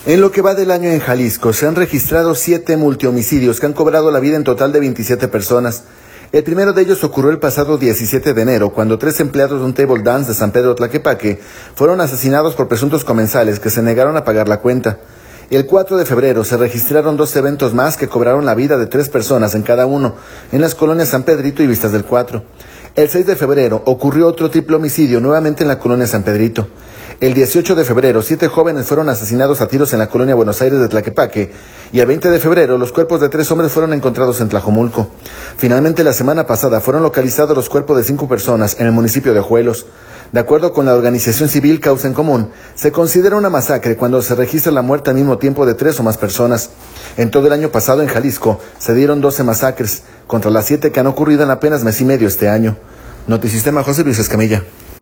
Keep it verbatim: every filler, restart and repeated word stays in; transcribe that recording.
En lo que va del año en Jalisco, se han registrado siete multihomicidios que han cobrado la vida en total de veintisiete personas. El primero de ellos ocurrió el pasado diecisiete de enero, cuando tres empleados de un table dance de San Pedro Tlaquepaque fueron asesinados por presuntos comensales que se negaron a pagar la cuenta. El cuatro de febrero se registraron dos eventos más que cobraron la vida de tres personas en cada uno, en las colonias San Pedrito y Vistas del Cuatro. El seis de febrero ocurrió otro triple homicidio nuevamente en la colonia San Pedrito. El dieciocho de febrero, siete jóvenes fueron asesinados a tiros en la colonia Buenos Aires de Tlaquepaque, y el veinte de febrero los cuerpos de tres hombres fueron encontrados en Tlajomulco. Finalmente, la semana pasada fueron localizados los cuerpos de cinco personas en el municipio de Ojuelos. De acuerdo con la organización civil Causa en Común, se considera una masacre cuando se registra la muerte al mismo tiempo de tres o más personas. En todo el año pasado en Jalisco se dieron doce masacres, contra las siete que han ocurrido en apenas mes y medio este año. Notisistema, José Luis Escamilla.